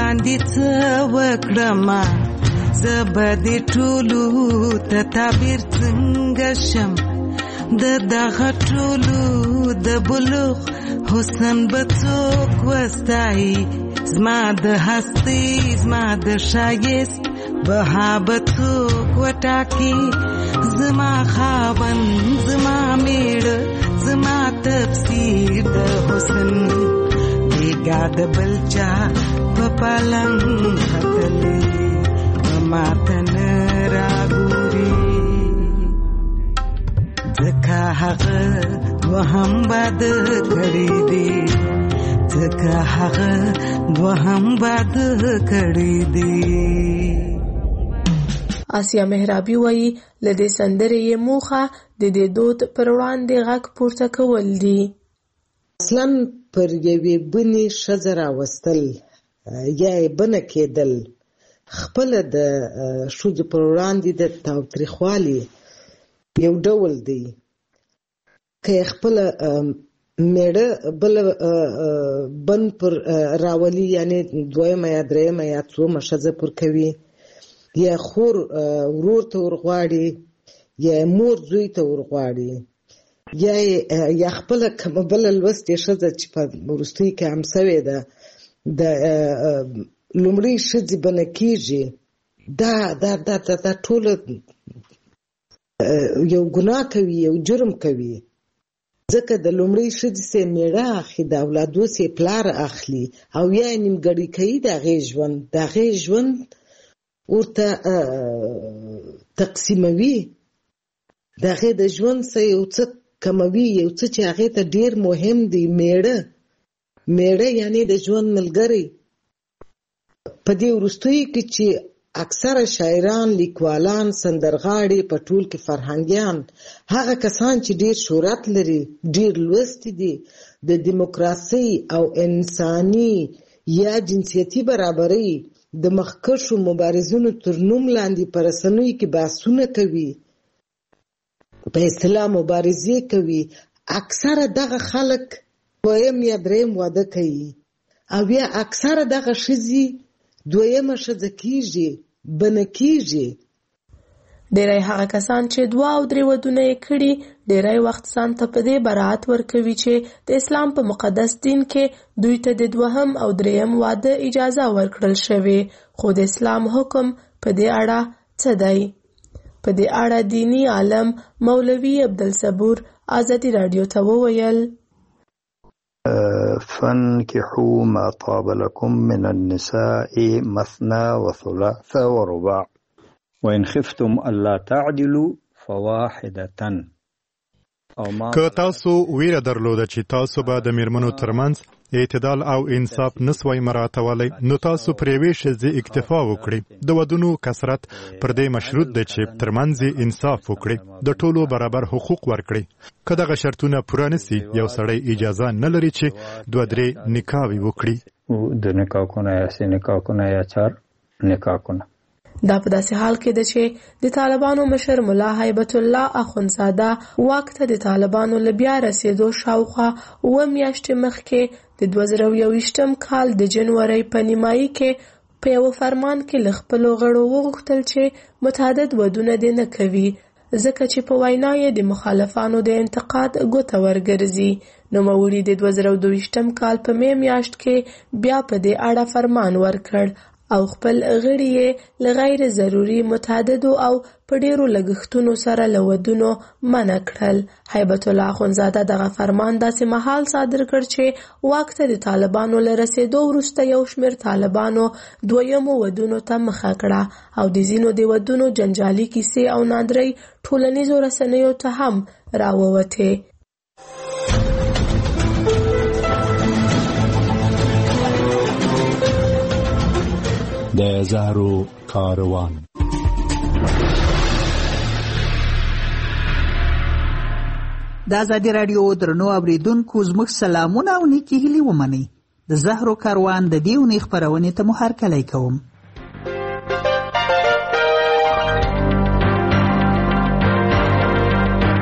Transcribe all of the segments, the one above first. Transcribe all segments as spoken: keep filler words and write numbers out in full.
باندې څه وکړما زبدې ټولو ته تعبیر څنګه شم د دغه ټولو د بلوغ حسن به څوک وستایي زما د هستۍ زما د ښایست بها به څوک وټاکي زما خاوند زما میړه زما تفسیر د حسن بیګا د بل چا په پالنګ ختلې ماته نه راګوري ځکه هغه دوهم باد کړی دی ځکه هغه دوهم باد کړی دی. آسیا محرابي وایي له دې سندرې یې موخه د دې دود پر وړاندې غږ پورته کول دي. اصلا پر یوې بنې ښځه راوستل یا یې بنه کېدل خپله د ښځو پر وړاندې د تاوتریخوالي یو ډول دی. که یې خپله میړه بله بن پر راولي یعنې دویمه یا درېیمه یا څومه ښځه پر کوي یا خور ورور ته ورغواړي یا مور زوی ته ورغواړي یا یا خپله کومه بله لوستې ښځه چې په وروستیو کې هم سوې ده د لومړۍ ښځې بنه کېږي دا دا دا دا ټوله یو ګناه کوي یو جرم کوي ځکه د لومړۍ ښځې سې میړه اخلي د اولادو سې پلار اخلي او یا یې نیمګړی کوي د هغې ژوند د هغې ژوند ورته تقسیموي د هغې د ژوند څه یو څه کموي یو څه چې هغې ته ډېر مهم دی میړه میړه یعنې د ژوند ملګری. په دې وروستیو کې چې اکثره شاعران لیکوالان سندرغاړي په ټول کې فرهنګیان هغه کسان چې ډېر شهرت لري ډېر لوستي دي د دیموکراسۍ او انساني یا جنسیتي برابرۍ د مخکښو مبارزینو تر نوم لاندې په رسنیو کې بحثونه کوي په اصطلاح مبارزې کوي اکثره دغه خلک دویم یا درېیم واده کوي او بیا اکثره دغه ښځې دویمه ښځه کېږي بنه کېږي. ډېری هغه کسان چې دوه او درې ودونه یې کړي ډېری وخت ځان ته په دې براعت ورکوي چې د اسلام په مقدس دین کې دوی ته د دوهم او درېیم واده اجازه ورکړل شوې خو د اسلام حکم په دې اړه څه دی؟ په دې اړه دینی عالم مولوي عبدالصبور آزادي راډیو ته وویل فانكحوا ما طاب لكم من النساء مثنى وثلاث ورباع وإن خفتم ألا تعدلوا فواحدة. که تاسو ویره درلوده چې تاسو به د میرمنو ترمنځ اعتدال او انصاف نسوای مراعاتولی نو تاسو پر یوې ښځې اکتفا وکړئ. د ودونو کثرت پر دې مشروط دی چې ترمنځ انصاف وکړي د ټولو برابر حقوق ورکړي. که دغه شرطونه پوره نسي یو سړی اجازه نه لري چې دوه درې نکاحوې وکړي. د نکاح کنه یا سه نکاح کنه یا چار نکاح کنه. دا په داسې حال کې ده چې د طالبانو مشر ملا هیبت الله اخوندزاده واک ته د طالبانو له بیا رسېدو شاوخوا اوه میاشتې مخکې د دوه زره یوویشتم کال د جنورۍ په نیمایي کې په یوه فرمان کې له خپلو غړو وغوښتل چې متعدد ودونه دې نه کوي ځکه چې په وینا یې د مخالفانو د انتقاد ګوته ورګرځي. نوموړي د دوه زره دوهویشتم کال په می میاشت کې بیا په دې اړه فرمان ورکړ او خپل غړي یې له غیر ضروري متعددو او په ډیرو لګښتونو سره له ودونو منع کړل. هیبت الله اخوندزاده دغه فرمان داسې مهال صادر کړ چې واک ته د طالبانو له رسېدو وروسته یو شمېر طالبانو دویمو ودونو ته مخه کړه او د ځینو د ودونو جنجالي کیسې او ناندرۍ ټولنیزو رسنیو ته هم راووتې. د زهرو کاروان. د ازادي راډیو درنو اوریدونکو زموږ سلامونه او نیکې هیلې ومنئ. د زهرو کاروان د دې اونۍ خپرونې ته مو هرکلی کوم.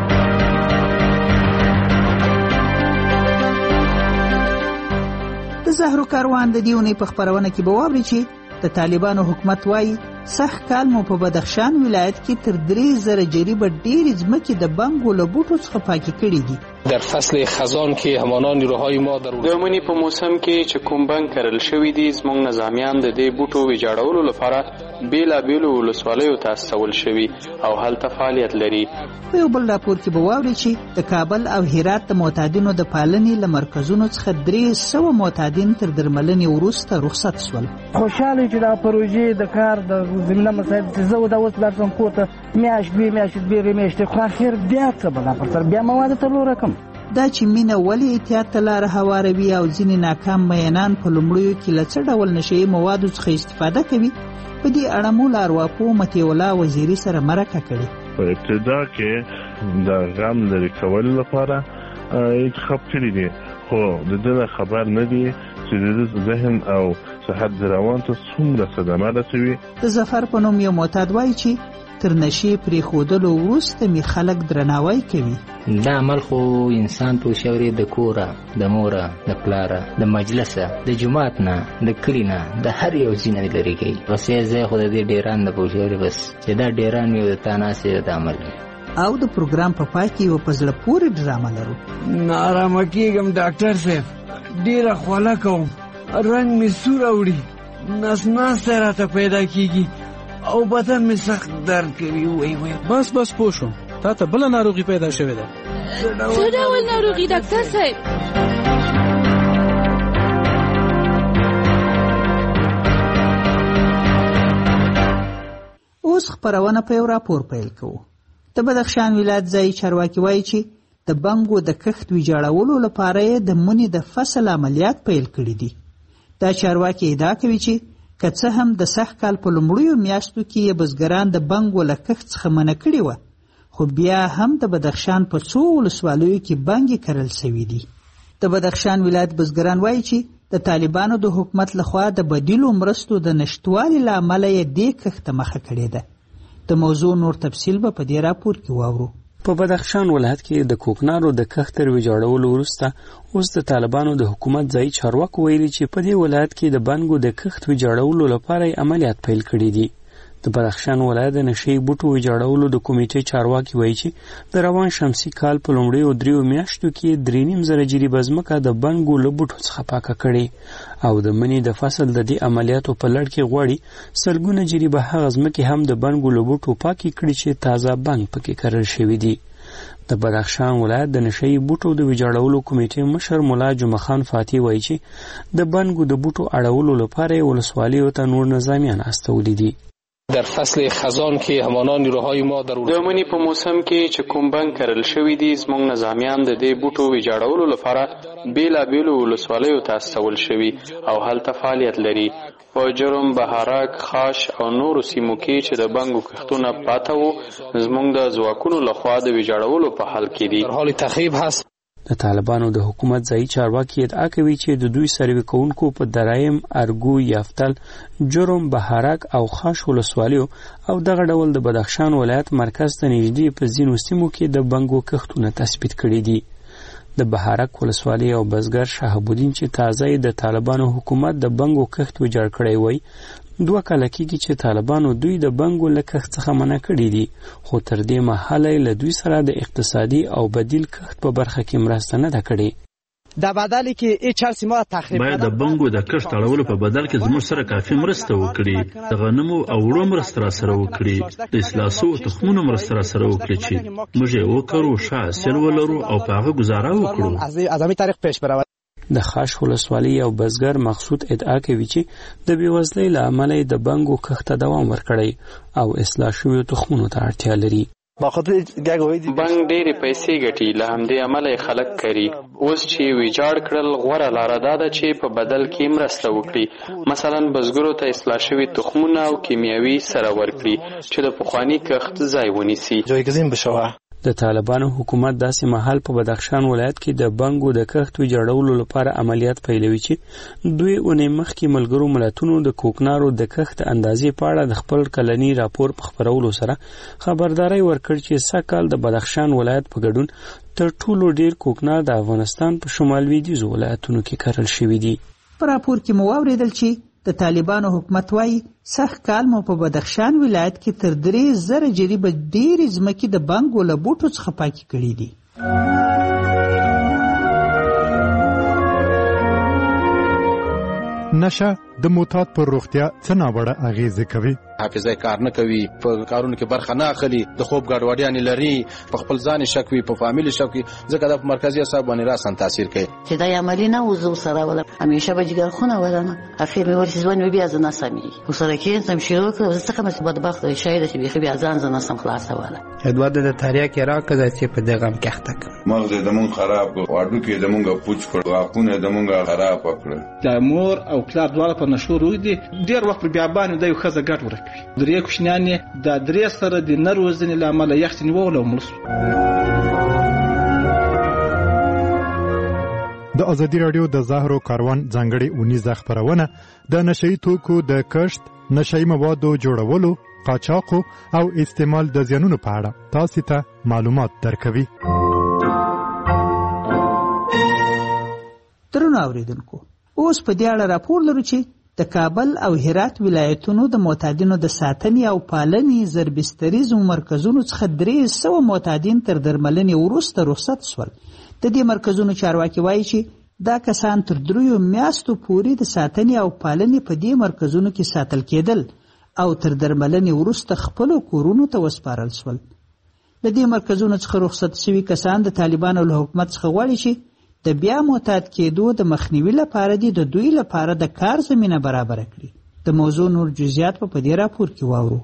د د زهرو کاروان د دې اونۍ په خپرونه کې به واورئ چې د طالبانو حکومت وایي سخت کال مو په بدخشان ولایت کې تر درې زره جریبه ډېرې ځمکې د بنګو له بوټو څخه پاکې کړي دي. در فصل خزان که همانان نیروهای ما در د منی په موسم کې چې کوم بنګ کرل شوي دي زموږ نظامیان د دې بوټو ویجاړولو لپاره بیلابیلو ولسوالیو ته استول شوي او هلته فعالیت لري. په یو بل راپور کې به واورئ چې د کابل او هرات د معتادینو د پالنې له مرکزونو څخه درې سوه معتادین تر درملنې وروسته رخصت شول. خوشحاله چې دا پروژې د کار د زمینه مسایل چې زه دا اوس لاړ شم کور ته میاشت دوې میاشتې درې میاشتې خو اخر بیا څه به دا پر سر بیا مواد ته لوره کړم. دا چې مینه ولې احتیاط ته لاره هواروي او ځینې ناکام مینان په لومړیو کې له څه ډول نشهیي موادو څخه استفاده کوي، په دې اړه مو له ارواپوه مطیع الله وزیري سره مرکه کړې. په ابتدا کې د غم لرې کولو لپاره انتخاب کړي دي، خو د ده خبر نه دي چې د ده ذهن او صحت روان ته څومره صدمه رسوي. د ظفر په نوم یو معتاد وایي چې تر نشې پرېښودلو وروسته مې خلک درناوی کوي. دا عمل خو انسان په شوري د کوره، د موره، د پلاره، د مجلسه، د جماعت نه، د کلی نه، د هر یو ځای نه لرې کوي. بس یې ځای خو د دې ډیران د پوشوري بس چې دا ډیران یو د تا ناسې د عمل وي. او د پروګرام په پای کې یو په زړه پورې ډرامه لرو. نارامه کېږم ډاکټر صاحب، ډېره خوله کوم، رنګ مې سور اوړي، نس ناستی راته پیدا کېږي او بدن مې سخت درد کوي. وای وای بس بس پوه شوم، تا ته بله ناروغي پیدا شوې ده. څه ډول ناروغي ډاکټر صاحب؟ اوس خپرونه په یو راپور پیل کوو. د بدخشان ولایت ځایي چارواکي وایي چې د بنګو د کښت ویجاړولو لپاره یې د مني د فصل عملیات پیل کړي دي. دا چارواکي ادعا کوي چې که څه هم د سخت کال په لومړیو میاشتو کې یې بزګران د بنګو له کښت څخه منع کړي وه، خو بیا هم د بدخشان په څو ولسوالیو کې بنګې کرل شوي دي. د بدخشان ولایت بزګران وایي چې د طالبانو د حکومت لخوا د بدیلو مرستو د نشتوالي له امله یې دې کښت ته مخه کړې ده. د موضوع نور تفصیل به په دې راپور کې واورو. په بدخشان ولایت کې د کوکنارو د کښت تر ویجاړولو وروسته اوس د طالبانو د حکومت ځایي چارواکو ویلي چې په دې ولایت کې د بنګو د کښت ویجاړولو لپاره یې عملیات پیل کړي دي. د بدخشان ولایت د نشهیي بوټو ویجاړولو د کمیټې چارواکي وایي چې د روان شمسي کال په لومړیو دریو میاشتو کې درې نیم زره جریبه ځمکه د بنګو له بوټو څخه پاکه کړې او د مني د فصل د دې عملیاتو په لړ کې غواړي سلګونه جریبه هغه ځمکې هم د بنګو له بوټو پاکې کړي چې تازه بنګ پکې کرل شوي دي. د بدخشان ولایت د نشهیي بوټو د ویجاړولو کمیټې مشر ملا جمعه خان فاتح وایي چې د بنګو د بوټو اړولو لپاره یې ولسوالیو ته نور نظامیان استولي دي. در فصل خزان که همانان نیروهای ما در د منی په موسم کې چې کوم بنګ کرل شوي دي زموږ نظامیان د دې بوټو ویجاړولو لپاره بیلابیلو ولسوالیو ته استول شوي او هلته فعالیت لري. په جرم، بهارک، خاش او نورو سیمو کې چې د بنګو کښتونه پاته وو زموږ د ځواکونو لخوا د ویجاړولو په حال کې دي. در حال تخریب هست. د طالبانو د حکومت ځایي چارواکي ادعا کوي چې د دوی سروې کوونکو په درایم، ارګو، یافتل، جرم، بهارک او خاش ولسوالیو او دغه ډول د بدخشان ولایت مرکز ته نږدې په ځینو سیمو کې د بنګو کښتونه تثبیت کړي دي. د بهارک ولسوالۍ او بزګر شهاب الدین چې تازه د طالبانو حکومت د بنګو کښت ویجاړ کړی وای، دوه کاله کېږي چې طالبانو دوی د بنګو له کښت څخه منع کړي دي، خو تر دې مهاله له دوی سره د اقتصادي او بدیل کښت په برخه کې مرسته نه ده کړې. در بدلی که این چرسی ما تخریب باید د بنګو د کښت اړولو په بدل کې زموږ سره کافي مرسته وکړي، د غنمو او وړو مرسته را سره وکړي، د اصلاح شوو تخمونو مرسته را سره وکړي چې موږ یې وکرو، ښه حاصل ولرو او په هغه ګزاره وکړو. از همین طریق پیش برود. د خاش ولسوالۍ او بزګر مقصود ادعا کوي چې د بېوزلۍ له امله د بنګو کښت ته دوام ورکړی او اصلاح شویو تخمونو ته اړتیا لري. بنګ ډېرې پیسې ګټي، له همدې امله یې خلک کري. اوس چې ویجاړ کړل غوره لاره دا ده چې په بدل کې مرسته وکړي، مثلا بزګرو ته اصلاح شوي تخمونه او کیمیاوي سره ورکړي چې د پخواني کښت ځای ونیسي. جایگزین بشوه. د طالبانو حکومت داسې مهال په بدخشان ولایت کې د بنګو د کښت ویجاړولو لپاره عملیات پیلوي چې دوی اونۍ مخکې ملګرو ملتونو د کوکنارو د کښت اندازې په اړه د خپل کلني راپور په خپرولو سره خبرداری ورکړ چې سږ کال د بدخشان ولایت په ګډون تر ټولو ډیر کوکنار د افغانستان په شمال لویدیځو ولایتونو کې کرل شوي دي. په راپور کې مو واورېدل چې د طالبانو حکومت وایي سږ کال مو په بدخشان ولایت کې تر درې زره جریبه ډېرې ځمکې د بنګو له بوټو څخه پاکې کړي دي. نشه د معتاد پر روغتیا څه ناوړه اغېزې کوي؟ حافظه کار نه کوي، په کارونو کې برخه نه اخلي، د خوب ګډوډیانې لري، په خپل ځان شک وي، په فامیل شک وي، ځکه د مرکزي اعصاب باندې راسن تاثیر کوي. چې دا عملی نه وزو سره ولا همیشه به جګر خونه ولنه اخر مې ورسې ځوان بیا ځنه سمي وسره کې سم شروع کړ څه کوم څه بدبخت شاید چې بیا ځان ځنه سم خلاص ولا ادوار د تاریخ کې راکړه چې په دغه کې اخته مغز د مون خراب کړ، واډو کې د مونږه پوچ کړ، واقونه د مونږه خراب کړ. د مور او پلار دواړه په نشو روي دي، ډیر وخت په بیابان د یو خزه ګټ ورکوي. درې کوشنیان د درې سره د نروزنې لامل یخت نیول او ملس. د ازادي راډیو د زهرو کاروان ځانګړې اونیزه خپرونه د نشئی توکو د کښت، نشئی موادو جوړولو، قاچاقو او استعمال د زیانونو په اړه تاسو ته معلومات درکوي. درنو اوریدونکو، اوس په دې اړه راپور لرو چې د کابل او هرات ولایتونو د معتادینو د ساتنې او پالنې زربستریزو مرکزونو څخه درې سوه معتادین تر درملنې وروسته رخصت شول. د دې مرکزونو چارواکي وایي چې دا کسان تر دریو میاشتو پورې د ساتنې او پالنې په دې مرکزونو کې ساتل کېدل او تر درملنې وروسته خپلو کورونو ته وسپارل شول. د دې مرکزونو څخه رخصت شوي کسان د طالبانو له حکومت څخه غواړي چې د بیا معتاد کېدو د مخنیوي لپاره دي د دوی لپاره د کار زمینه برابره کړي. د موضوع نور جزئیات په دې راپور کې واورو.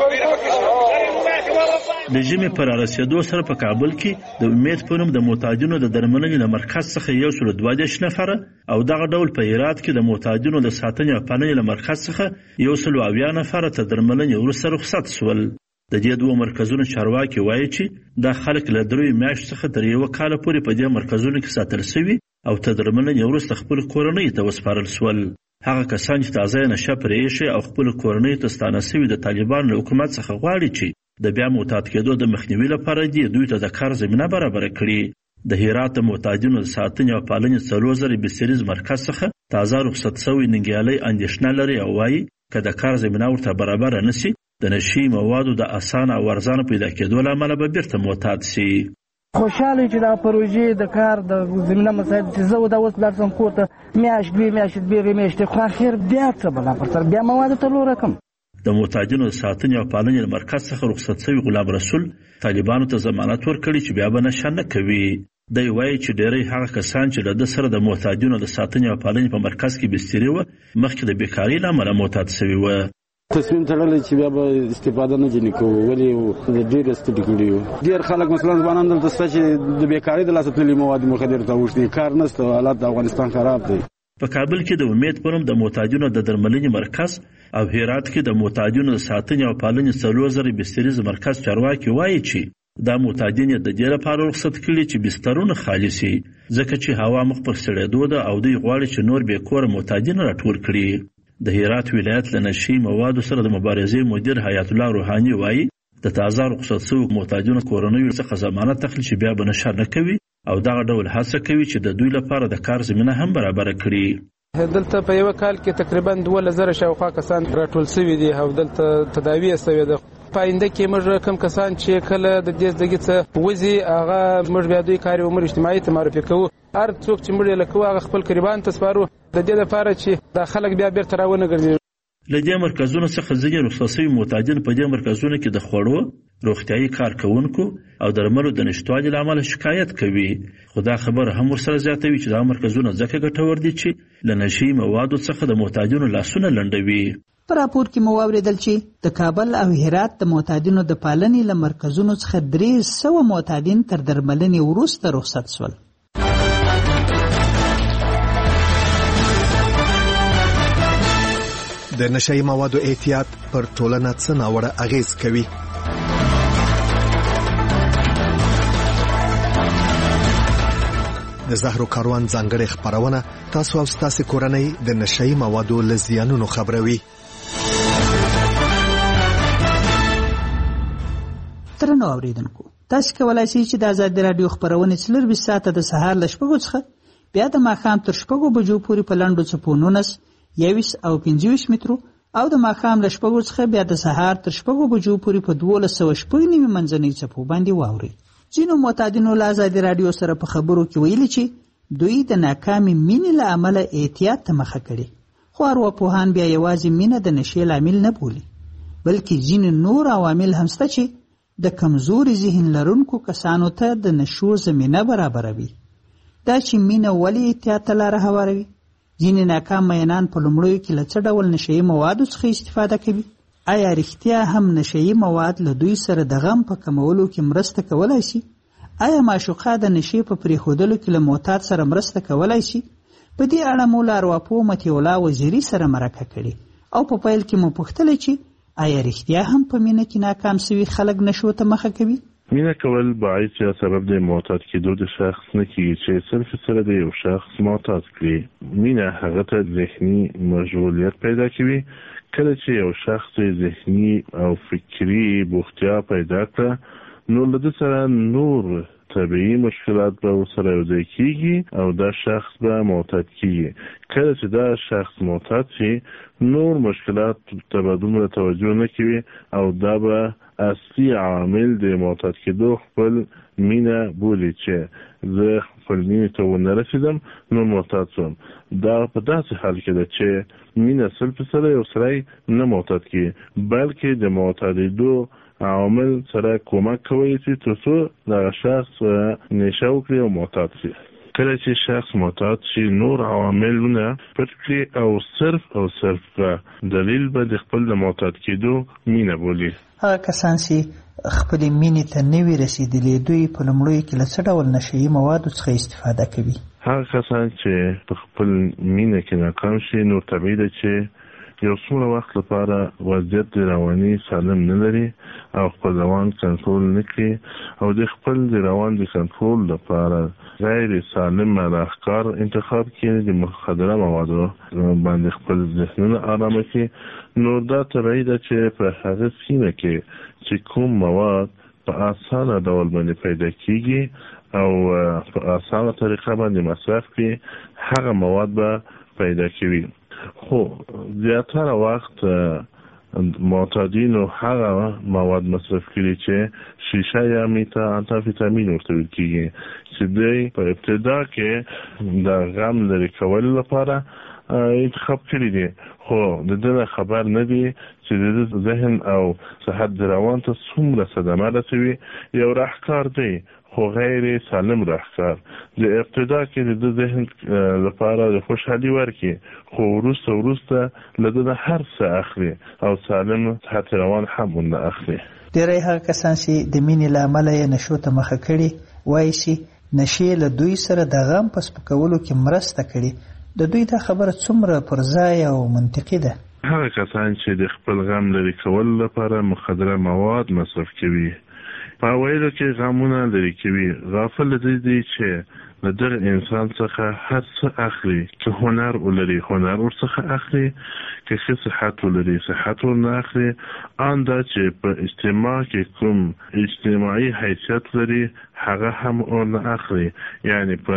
د ژمي پر رسیدو سره په کابل کې د امید په نوم د معتادینو د درملنې له مرکز څخه یو سل دوه دېرش نفره او دغه ډول په هرات کې د معتادینو د ساتنې او پالنې له مرکز څخه یو سل اویا نفره تر درملنې وروسته رخصت شول. د دې دوه مرکزونو چارواکي وایي چې دا خلک له دریو میاشتو څخه تر یوه کاله پورې په دې مرکزونو کې ساتل شوي او تر درملنې وروسته خپل کورنۍ ته وسپارل شول. هغه کسان چې تازه نشه پرې ایښي او خپل کورنۍ ته ستانه شوي د طالبانو له حکومت څخه غواړي چې د بیا معتاد کېدو د مخنیوي لپاره دي دوی ته د کار زمینه برابره کړي. د هرات د معتادینو د ساتنې او پالنې څلور زره بستریز مرکز څخه تازه رخصت شوی ننګیالی اندېښنه لري او وایي که د کار زمینه ورته برابره نه شي د نشي موادو د اسانه او ارزانه پیدا کېدو له امله به بیرته معتاد شي. خوشحاله چې دا پروژې د کار د زمینه مسایل چې زه دا اوس لاړ شم کور ته میاشت دوې میاشتې دوې میاشتې خو اخر بیا څه بلا پر سر بیا مواد ته لو رقم. د معتادینو د ساتنې او پالنې مرکز څخه رخصت شوي غلام رسول طالبانو ته ضمانت ورکړي چې بیا به نشه نه کوي. دی وایي چې ډېری هغه کسان چې له ده سره د معتادینو د ساتنې او پالنې په مرکز کې بستري وه مخکې د بیکارۍ له امله معتاد شوي وه. تصمیم تړلی چې بیا به استفاده نه ځینې کوو، ولې د ډېر ستړي کړي وو. ډېر خلک مثلا ځوانان دلته شته چې د بیکارۍ د لاسه تللي مواد مخدرو ته اوښتي، کار نشته، حالات د افغانستان خراب دی. په کابل کې د امید په نوم د معتادینو د درملنې مرکز او هرات کې د معتادینو د ساتنې او پالنې څلور زره بستریز مرکز چارواکي وایي چې دا معتادین د دې لپاره رخصت کړي چې بسترونه خالي شي ځکه چې هوا مخ پر سړېدو ده او دوی غواړي چې نور بې کوره معتادین راټول کړي. د هرات ولایت له نشي موادو سره د مبارزې مدیر حیات الله روحاني وایي د تازه رخصت شوو معتادینو کورنیو څخه ضمانت اخلي چې بیا به نشه نه کوي او دغه ډول هڅه کوي چې د دوی لپاره د کار زمینه هم برابره کړي. دلته په یو کال کې تقریبا دوه زره شاوخوا کسان راټول شوي دي او دلته تداوی شوې ده. په آینده کې موږ کم کسان چې کله د دې زدګي څخه وځي هغه موږ بیا دوی کار عمر اجتماعي ته معرفي کوو. هر څوک چې موږ له کوو هغه خپل قربان ته سپارو د دې لپاره چې د خلک بیا بیرته راونه ګرځي. له دې مرکزونو څخه ځینې رخصت شوي معتادین په دې مرکزونو کې د خوړو، روغتیایي کارکوونکو او درملو د نشتوالي له امله شکایت کوي. خو دا خبره هم ورسره زیاتوي چې دا مرکزونه ځکه ګټور دي چې له نشي موادو څخه د معتادینو لاسونه لنډوي. په راپور کې مو واورېدل چې د کابل او هرات د معتادینو د پالنې له مرکزونو څخه درې سوه معتادین تر درملنې وروسته رخصت شول. د نشئی موادو احتیاط پر ټولنه څه ناوړه اغېز کوي؟ د زهرو کاروان ځانګړې خپرونه تاسو او ستاسو کورنۍ د نشئی موادو له زیانونو خبروي. درنو اوریدونکو، تاسو کولای شئ چې د آزادي راډیو خبرونه څلور بیست ساعته د سهار له شپږو څخه بیا د ماښام تر شپږو بجو پورې په لنډو څپو نولس، یویشت او پنځه ویشت مترو او د ماښام له شپږو څخه بیا د سهار تر شپږو بجو پورې په دولس سوه شپږ نوي منځنۍ څپو باندې واورئ. ځینو معتادینو له ازادي راډیو سره په خبرو کې ویلي چې دوی د ناکامې مینې له امله احتیاط ته مخه کړې، خو ارواپوهان بیا یوازې مینه د نشې لامل نه بولي، بلکې ځینې نور عوامل هم شته چې د کمزوري ذهن لرونکو کسانو ته د نشو زمینه برابروي. دا چې مینه ولې احتیاط ته لاره هواروي؟ ځینې ناکام مینان په لومړیو کې له څه ډول نشهیي موادو څخه استفاده کوي؟ آیا رښتیا هم نشهیي مواد له دوی سره د غم په کمولو کې مرسته کولی شي؟ آیا معشوقه د نشې په پرېښودلو کې له معتاد سره مرسته کولی شي؟ په دې اړه مو له ارواپوه مطیع الله وزیري سره مرکه کړې او په پیل کې مو پوښتلې چې آیا رښتیا هم په مینه کې ناکام سوي خلک نشو ته مخه کوي؟ مینه کول باعث یا سبب د معتاد کېدو د شخص نه کېږي چې صرف سره د یو شخص معتاد کړي. مینه هغه ته ذهني مشغولیت پیدا کوي. کله چې یو شخص ذهني او فکري بوختیا پیدا کړه نو له ده سره نور طبیعي مشکلات به ورسره یوځای کېږي او دا شخص به معتاد کېږي. کله چې دا شخص معتاد شي نور مشکلات ته به دومره توجه نه کوي او دا به اصلي عامل د معتاد کېدو خپل مینه بولي چې زه خپل مینې ته ونه رسېدم نو معتاد شوم. دا په داسې حال کې ده چې مینه سل په سره یو سړی نه معتاد کېږي، بلکې د معتادېدو عوامل سره کومک کوي چې تر څو دغه شخص نشه وکړي او معتاد شي. کله چې شخص معتاد شي نور عواملونه پټ کړي او صرف او صرف دلیل به د خپل د معتاد کېدو مینه بولي. هغه کسان چې خپلې مینې ته نه وي رسېدلي دوی په لومړیو کې له څه ډول نشهیي موادو څخه استفاده کوي؟ هغه کسان چې په خپل مینه کې ناکام شي نو طبیعي ده چې یو څومره وخت لپاره وضعیت د رواني سالم نه لري او خپل روان کنټرول نه کړي او د خپل د روان د کنټرول لپاره غیر سالم افکار انتخاب کړي، د مخدره موادو باندې خپل ذهنونه آرامه کړي. نو دا طبیعي ده چې په هغه سیمه کې چې کوم مواد په اسانه ډول باندې پیدا کیږي او په اسانه طریقه باندې مصرف کړي هغه مواد به پیدا کوي. خو زیاتره وخت معتادینو هغه مواد مصرف کړي چې شیشه یا میتا انتافیتامین ورته ویل کېږي چې دوی په ابتدا کې د غم لرې کولو لپاره انتخاب کړي دي، خو د دې خبر نه دي چې د ذهن او صحت د روان ته څومره صدمه رسوي. یو راهکار دی خو غیر سالم راهکار. د ابتدا کې د ذهن لپاره د خوشحالي ورکړي خو وروسته وروسته له ده هر څه اخلي او سالم صحت روان هم ونه اخلي. ډېری هغه کسان چې د مینې له امله یې نشو ته مخه کړي وایي چې نشې له دوی سره د غم په سپکولو کې مرسته کړي. د دوی دا خبره څومره پر ځای او منطقي ده؟ هغه کسان چې د خپل غم لرې کولو لپاره مخدره مواد مصرف کوي په ویلو کې غمونه لرې کوي، غافل دي دي چې له دغه انسان څخه هر څه اخلي. که هنر ولري هنر ورڅخه اخلي، که ښه صحت ولري صحت ورنه اخلي. آن دا چې په اجتماع کې کوم اجتماعي حیثیت لري هغه هم ورنه اخلي. یعنی په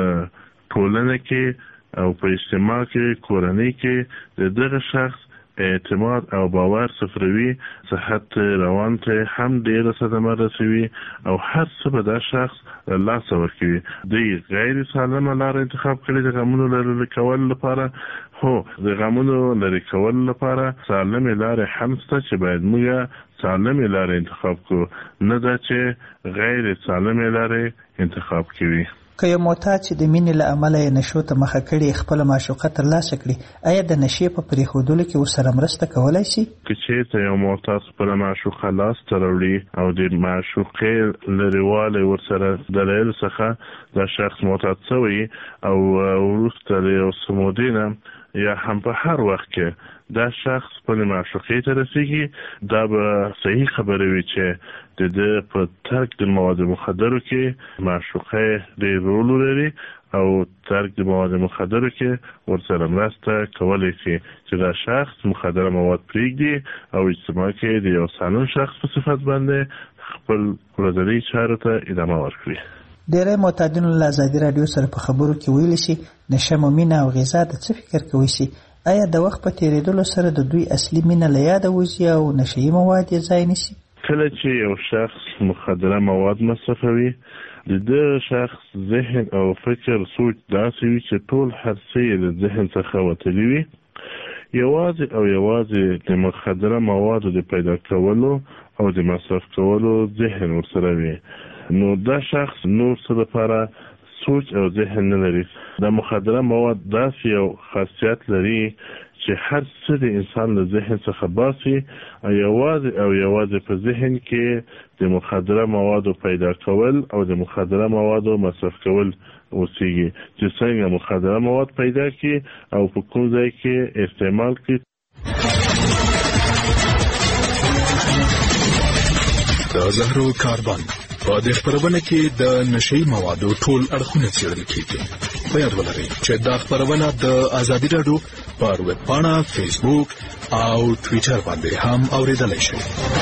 ټولنه کې او په اجتماع کې کورنۍ کې د دغه شخص اعتماد او باور صفروي، صحت روان ته هم ډېره صدمه رسوي او هر څه به دا شخص لاسه ورکوي. دوی غیر سالمه لاره انتخاب کړي د غمونو لرې کولو لپاره. هو د غمونو لرې کولو لپاره سالمې لارې هم شته چې باید موږ سالمې لارې انتخاب کړو، نه دا چې غیر سالمې لارې انتخاب کوي. که یو معتاد چې د مینې له امله یې نشو ته مخه کړي خپله معشوقه ترلاسه کړي آیا د نشې په پرېښودلو کې ورسره مرسته کولی شي؟ که چېرته یو معتاد خپله معشوقه لاسته راوړي او د معشوقې لرېوالی ورسره دلایلو څخه دا شخص معتاد شوی او وروسته له یو څه مودې نه یا هم په هر وخت کې دا شخص خپلې معشوقې ته رسېږي، دا به صحیح خبره وي چې د ده په ترک د مواد مخدرو کې معشوقه ډېر رول لري او ترک د مواد مخدرو کې ورسره مرسته کولی شي چې دا شخص مخدره مواد پرېږدي او اجتماع کې د یو سالم شخص په صفت باندې خپل ورځني چارو ته ادامه ورکړي. ډېری معتادینو له ازادي راډیو سره په خبرو کې ویلي شي نشه مو مینه او غذا د څه فکر کوي شي آیا د وخت په تېرېدلو سره د دوی اصلي مینه له یاده وځي او نشهیي مواد یې ځای نیسي؟ کله چې یو شخص مخدره مواد مصرفوي د دغه شخص ذهن او فکر سوچ داسې وي چې ټول هر څه یې د ذهن څخه وتلي وي. یوازې او یوازې د مخدره موادو د پیدا کولو او د مصرف کولو ذهن ورسره وي، نو دا شخص نور څه لپاره سوچ او ذهن نه لري. د مخدره مواد داسې یو خاصیت لري چې هر څه د انسان له ذهن څخه باسي او یوازې او یوازې په ذهن کې د مخدره موادو پیدا کول او د مخدره موادو مصرف کول اوسېږي چې څنګه مخدره مواد پیدا کړي او په کوم ځای کې استعمال کړي. د زهرو کاربن په دې خپرونه کې د نشهیي موادو ټول اړخونه څېړل کېږي. په یاد ولرئ چې دا خپرونه د ازادي راډیو پر ویب پاڼه، فیسبوک او ټویټر باندې هم اورېدلی شئ.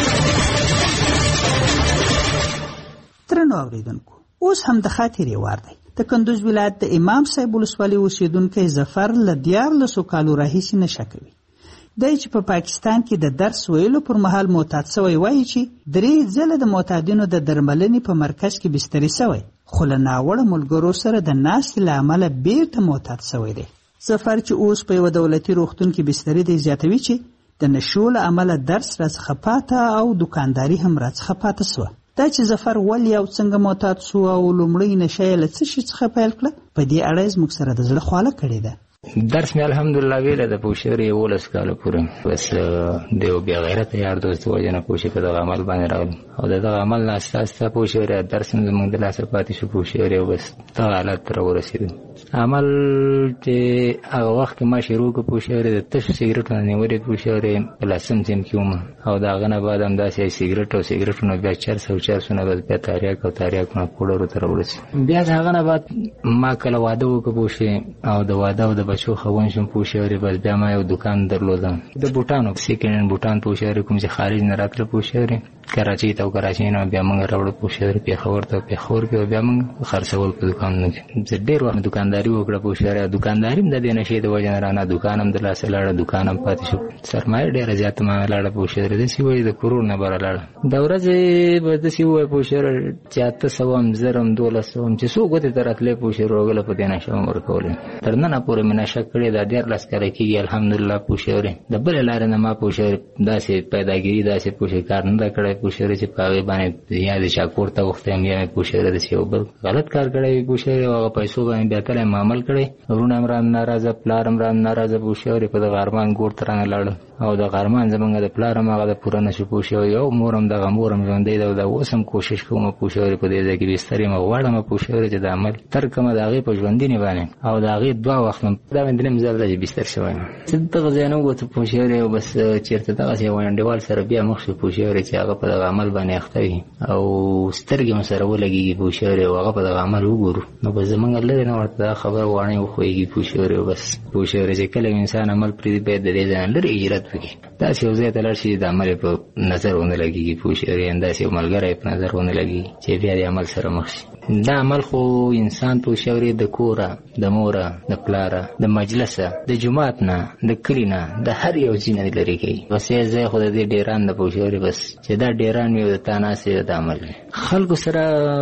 درنو اورېدونکو، اوس هم د خاطرې وار دی. د کندوز ولایت د امام صاحب ولسوالۍ اوسېدونکی ظفر له دیارلسو کالو راهیسې نشه کوي. دی چې په پا پاکستان کې د درس ویلو پر مهال معتاد سوی وایي چې درې ځله د معتادینو د درملنې په مرکز کې بستري سوی، خو له ناوړه ملګرو سره د ناستې له امله بیرته معتاد سوی دی. ظفر چې اوس په یوه دولتي روغتون کې بستري دی زیاتوي چې د نشو له امله درس راڅخه پاته او دوکانداري هم راڅخه پاته سوه. دا چې ظفر ولې او څنګه معتاد سو او لومړۍ نشه یې له څه شي څخه پیل کړه، په دې اړه یې زموږ سره د زړه خواله کړې ده. درس مې الحمدلله ویله د پوشر یولس کاله پورې، بس د یو بې غیرته یار دوست وجه نه پوشي په دغه عمل باندې راغلم او د دغه عمل نه استه استه پوشر درس مې زموږ د لاسه پاتې شو. پوشر یو بس دغه حالت ته راورسېدم. عمل چې هغه وخت کې ما شروع کړ پوشر د تشو سګرټو نه نیولې پوشر په لسم سیم کې وم او د هغه نه بعد همداسې سګرټ او سګرټونه بیا چرس او چرسونه بس بیا تاریاک او تاریاکونه کوډرو ته راورسېد. بیا د هغه نه بعد ما کله واده وکړ پوشې او د واده او د بچو خون شم پوشوري، بس بیا ما یو دکان درلودم د بوټانو سیکنډ بوټان پوشوري کوم چې خارج نه راتله پوشوري کراچۍ ته او کراچۍ نه بیا موږ راوړو پوشوري پیښور ته، پیښور کې بیا موږ خرڅول په دکانونو کې. زه ډېر وخت دکانداري وکړه پوشوري، دکانداري هم د دې نشې د وجه نه رانه دکان هم د لاسه لاړه، دکان هم پاتې شو. سرمایه ډېره زیاته ما لاړه پوشوري، داسې وایي د کروڑ نه بره لاړه. د ورځې به داسې ووایي پوشوري چې اته سوه هم زر هم دولس سوه هم چې څو ګوتې ته راتلې پوشوري وګله په دې نشه هم ورکولې. تر ننه پورې مې نشه کړې دا ډېر لاس کاره کېږي الحمدلله پوشوري. د بلې لارې نه ما پوشوري داسې پیداګیري داسې پوشي کار نه ده کړی پوشوري چې په هغې باندې یا د چا کور ته اوښتی یم یا مې پوشوري داسې یو بل غلط کار کړی وي پوشوري او هغه پیسو باندې بیا کله یم عمل کړی. وروڼه هم رانه ناراضه، پلار هم رانه ناراضه پوشوري په دغه ارمان کور ته رانه لاړل او دغه ارمان زمونږ د پلار هم هغه د پوره نه شو پوشوري. او مور هم دغه مور هم ژوندی ده او دا اوس هم کوشش کوم پوشوري په دې ځای کې بستر یم غواړم پوشوري چې د عمل تر کومه د هغې په ژوندینې باندې او د هغې دوه وخت دا مې درېیم ځل ده چې بستر شوی یم. زه دغه ځای نه ووتو پوشوري او بس چېرته دغسې یو انډیوال سره بیا مخ شو پوشوري چې هغه په دغه عمل باندې اخته وي او سترګې مو سره ولګېږي پوشوري او هغه په دغه عمل وګورو نو بس زمونږ لرې نه ورته دا خبره واڼې وښویږي پوشوري او بس پوشوري چې کله انسان عمل پرېږدي باید د دې ځای نه لرې هجرت وکړي. داسې یو ځای ته لاړ شي د عمل په نظر ونه لګېږي پوشوري، همداسې یو ملګری په نظر ونه لګېږي چې بیا د عمل سره مخ شي. دا عمل خو انسان پوشوري د کوره، د موره، د پلاره، د مجلسه، د جومات نه، د کلي نه، د هر یو ځای نه لرې کوي. بس یې ځای خو د دې ډیران د پوشوري بس چې دا ډیران وي د تا ناستې د عمل خلکو سره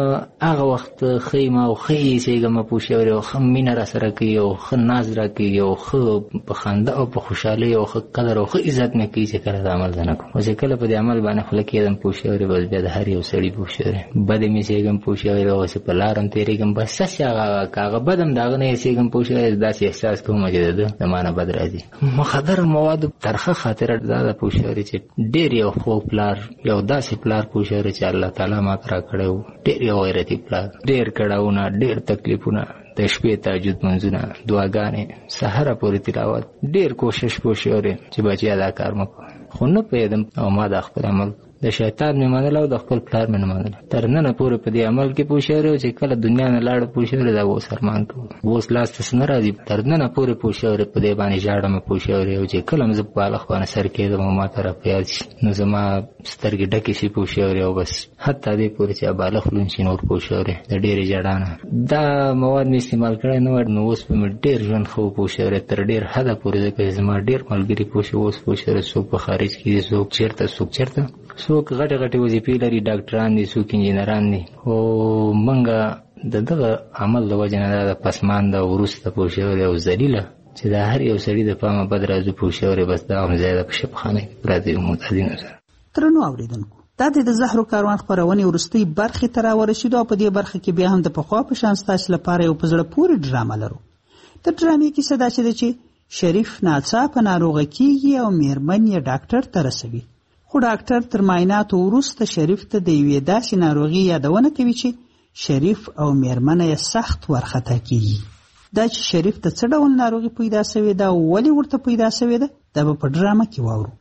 هغه وخت ښه یم او ښه یې ایسېږم پوشوري او ښه مینه را سره کوي او ښه ناز را کوي او ښه په خندا او په خوشحالۍ او ښه قدر او ښه عزت مې کوي چې کله د عمل زه نه کوم. او چې کله په دې عمل باندې خوله کېدم پوشوري بس بیا د هر یو سړي پوشوري بد مې ایسېږم پوشوري او چې په لارم تېرېږم بس هسې هغه که هغه بد هم د هغه نه ایسېږم پوشوري داسې احساس کوم چې د ده د ما نه بد راځي. مخدر موادو ترخه خاطره دا ده پوشوري چې ډېر یو خوږ پلار، یو داسې پلار پوشوري چې الله تعالی ما ته را کړی و، ډېر یو غیرتي پلار، ډېر کړاوونه، ډېر تکلیفونه، د شپې تهجد منځونه، دعاګانې، سهاره پورې تلاوت، ډېر کوشش پوشوري چې بچیا دا کار مه کوه. خو نه پوهېدم او ما دا خپل عمل د شیطان مې منل او د خپل پلار مې نه منل. تر ننه پورې په دې عمل کې پوه شوی و چې کله دنیا نه لاړه پوه شوی دا اوس ارمان کوم. اوس لاس ته نه راځي. تر ننه پورې پوه شوی په دې باندې ژاړم پوه شوی و چې کله مې زه په بالغ باندې سر کېدم او ما ته راپیاد شي نو زما سترګې ډکې شي پوه شوی او بس حتی دې پورې چې بالغ لون شي نور پوه شوی د ډېرې ژړا نه. دا مواد مې استعمال کړی نه وای نو اوس په مې ډېر ژوند ښه پوه شوی تر ډېر حده پورې ځکه زما ډېر ملګري پوه شوي اوس پوه شوی څوک په خارج کې دي څوک چېرته څوک چېرته څوک غټې غټې وظیفې لري ډاکټران دي څوک انجینران دي. خو موږ د دغه عمل د وجې نه دا د پسمانده وروسته پوه شوی دی او ذلیله چې دا هر یو سړي د پامه بد راځو پوه شوی بس دا هم ځای ده په شفخانه کې پراته یو معتادینو سره. درنو اورېدونکو دا د زهرو کاروان خپرونې وروستۍ برخې ته راورسېدو او په دې برخه کې بیا هم د پخوا په شان ستاسو لپاره یو په زړه پورې ډرامه لرو. د ډرامې کیسه داسې ده چې شریف ناڅاپه ناروغه کیږي او میرمن یې ډاکټر ته رسوي. خو ډاکټر تر معایناتو وروسته شریف ته د یوې داسې ناروغي یادونه کوي چې شریف او میرمنه یې سخت ورخطا کیږي. دا چې شریف ته څه ډول ناروغي پیدا شوې ده او ولې ورته پیدا شوې ده دا به په ډرامه کې واورو.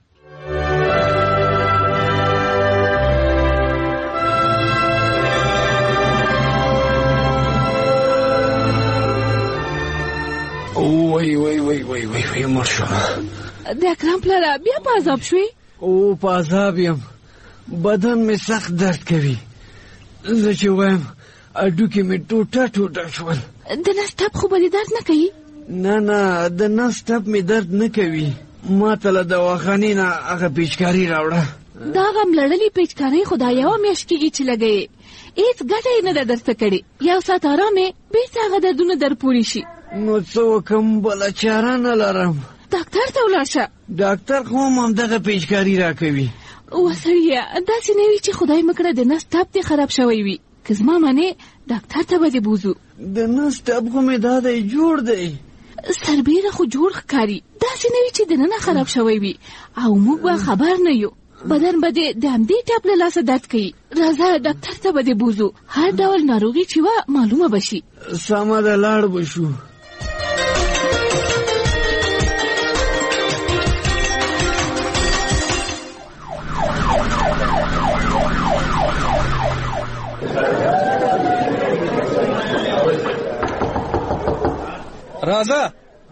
وای وای وای وای وای وای مرشو د اکرم پلاره بیا په عذاب شوې؟ او په عذاب یم. بدن مې سخت درد کوي. زه چې وایم اډوکې مې ټوټه ټوټه شول. د نس ټپ خو به دې درد نه کوي؟ نه نه د نس ټپ مې درد نه کوي. ما ته له دواخانې نه هغه پیچکاري راوړه. دا غم لړلې پیچکارۍ خو دا یوه میاشت کېږي چې لګوې هېڅ ګټه یې نه ده درته کړې. یو ساعت ارام یې بېرته هغه دردونه در پورې شي. نو څه وکړم بله چاره نه لرم. ډاکټر ته ولاړ شه. ډاکټر خو هم همدغه پیچکاري راکوي. وسړیه داسې نه وي چې خدای مه کړه د نس ټپ دې خراب شوی وي. که زما منې ډاکټر ته به دې بوځو. د نس ټپ خو مې دا دی جوړ دی. سربیره خو جوړ ښکاري. داسې نه وي چې دننه خراب شوی وي او موږ به خبر نه یو. بدن به دې د همدې ټپ له لاسه درد کوي. راځه ډاکټر ته به دې بوځو. هر ډول ناروغي چې وه معلومه به شي. سمه ده لاړ به شو. راځه.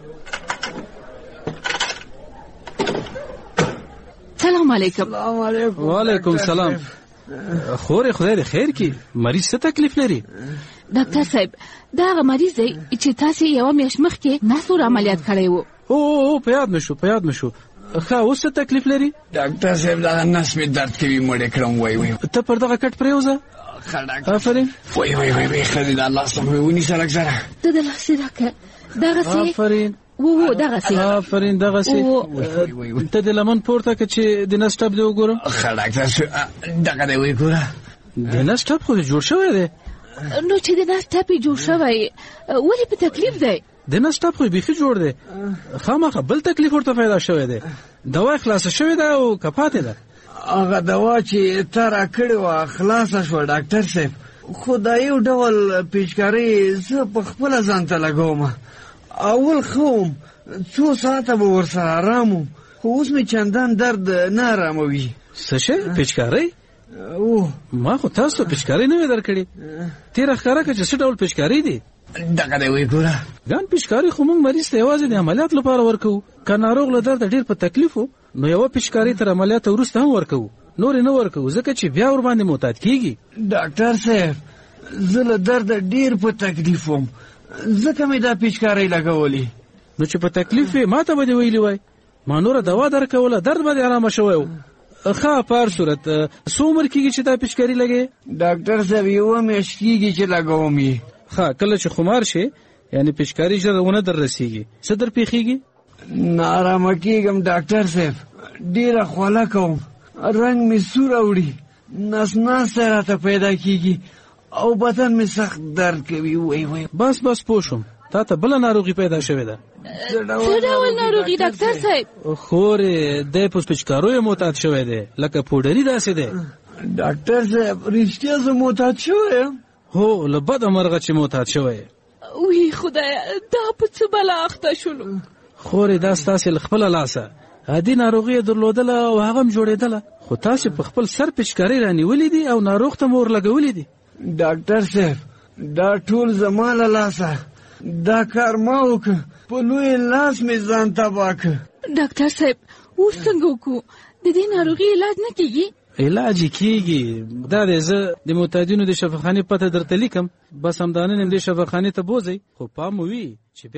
سلام علیکم. سلام علیکم. وعلیکم سلام. خورې خدای دې خیر کړي. مریض څه تکلیف لري؟ ډاکټر صاحب دا هغه مریض دی چې تاسې یوه میاشت مخکې نس ور عملیات کړی و. او او په یاد مې شو په یاد مې شو. ښه اوس څه تکلیف لري؟ ډاکټر صاحب دغه نس مې درد کوي مړې کړم. وای وای ته پر دغه کټ پرېوځه. ښه ډاکټر. آفرین. وای وای وای وای ښه دی د الله څخه مې ونیسه لږ زره. ته د لاسې راکړه دغسې. آفرین. و و دغسې. آفرین دغسې. ته د لمن پورته کړه چې د نس ټپ دې وګورم. ښه ډاکټر دغه دی وایي ګوره. د نس ټپ خو دې جوړ شوی دی. نو چې د نس ټپ یې جوړ شوی ولې په تکلیف دی؟ د نس ټپ خو یې بیخي جوړ دی. خامخا بل تکلیف ورته پیدا شوی دی. دوا یې خلاصه شوې ده او که پاتې ده؟ هغه دوا چې تا راکړې وه خلاصه شوه ډاکټر صاحب. خو دا یو ډول پیچکارۍ زه په خپله ځان ته لګوم. اول ښه وم څو ساعته به ورسره ارام وم خو اوس مې چندان درد نه اراموي. څه شی پیچکارۍ؟ ما خو تاسو پیچکارۍ نه وې درکړې. تېره ښکاره کړه چې څه ډول پیچکارۍ دي؟ دغه دی وایي ګوره. ګان پیچکارۍ خو موږ مریض ته یوازې د عملیات لپاره ورکوو. که ناروغ له درده ډېر په تکلیف و نو یوه پیچکارۍ تر عملیات وروسته هم ورکوو. نورې نه ورکوو ځکه چې بیا ورباندې معتاد کېږي. ډاکټر صاحب زه له درده ډېر په تکلیف وم ځکه مې دا پیچکارۍ لګولې. نو چې په تکلیف وې ما ته به دې ویلي وای ما نوره دوا درکوله درد به دې ارامه شوی و. ښه په هر صورت څو عمر کېږي چې دا پیچکاري لګې؟ ډاکټر صاحب یوه میاشت کېږي چې لګوم یې. ښه کله چې خمار شي یعنی پیچکاري ژر ونه در رسېږي څه در پېښېږي؟ نه ارامه کېږم ډاکټر صاحب. ډېره خوله کوم رنګ مې سور اوړي نس ناستی راته پیدا کېږي او بدن مې سخت درد کوي. وای وای بس بس پوه شوم تا ته بله ناروغي پیدا شوې ده. څه ډول ناروغي ډاکټر صاحب؟ خورې دی په پیچکاریو معتاد شوی دی لکه پوډري داسې دی. ډاکټر صاحب رښتیا زه معتاد شوی یم؟ هو له بده مرغه چې معتاد شوی یې. وی خدایه دا په څه بلا اخته شولو؟ خورې دا ستاسې له خپله لاسه عادي ناروغي یې درلودله او هغه هم جوړېدله، خو تاسې په خپل سر پچکارۍ رانیولې دي او ناروغ ته مور لګولې دي. ډاکټر صاحب دا ټول زما له لاسه، دا کار ما وکړ، په لوی لاس مې ځان تباه کړ. ډاکټر صاحب اوس څنګه وکړو؟ د دې ناروغي علاج نه کیږي؟ علاج کیږي. دا دی زه د معتادینو د شفاخانې پته درته لیکم، بس همدا نن هم دې شفاخانې ته بوځئ، خو پام مو وي چې